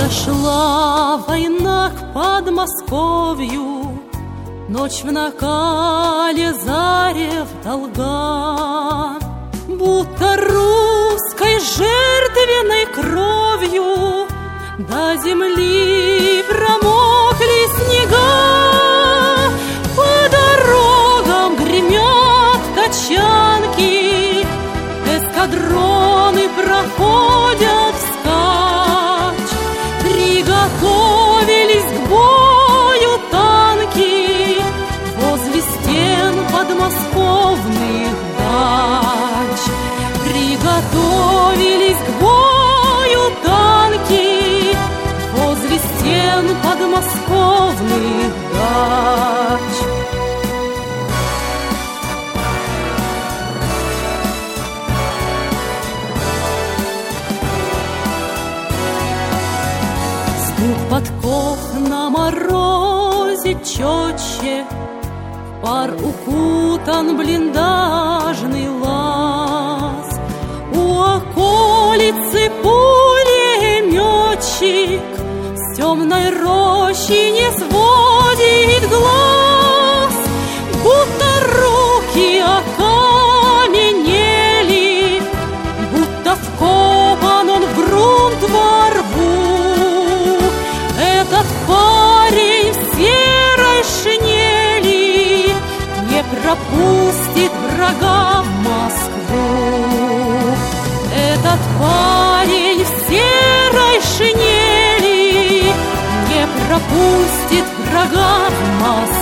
Подошла война к Подмосковью, ночь в накале, зарев долга, будто русской жертвенной кровью до земли промокли снега. По дорогам гремят тачанки, эскадроны проходят вскачь. Приготовились к бою танки возле стен подмосковных дач. Приготовились к бою танки возле стен подмосковных дач. Стук подков на морозе четче, пар укутан блиндажный лаз. У околицы пулеметчик с темной рощи не сводит глаз, будто руки окаменели, будто вкопан он в грунт во рву. Этот парень в серой шинели не пропустит врага в Москву. Этот парень в серой шинели не пропустит врага в Москву.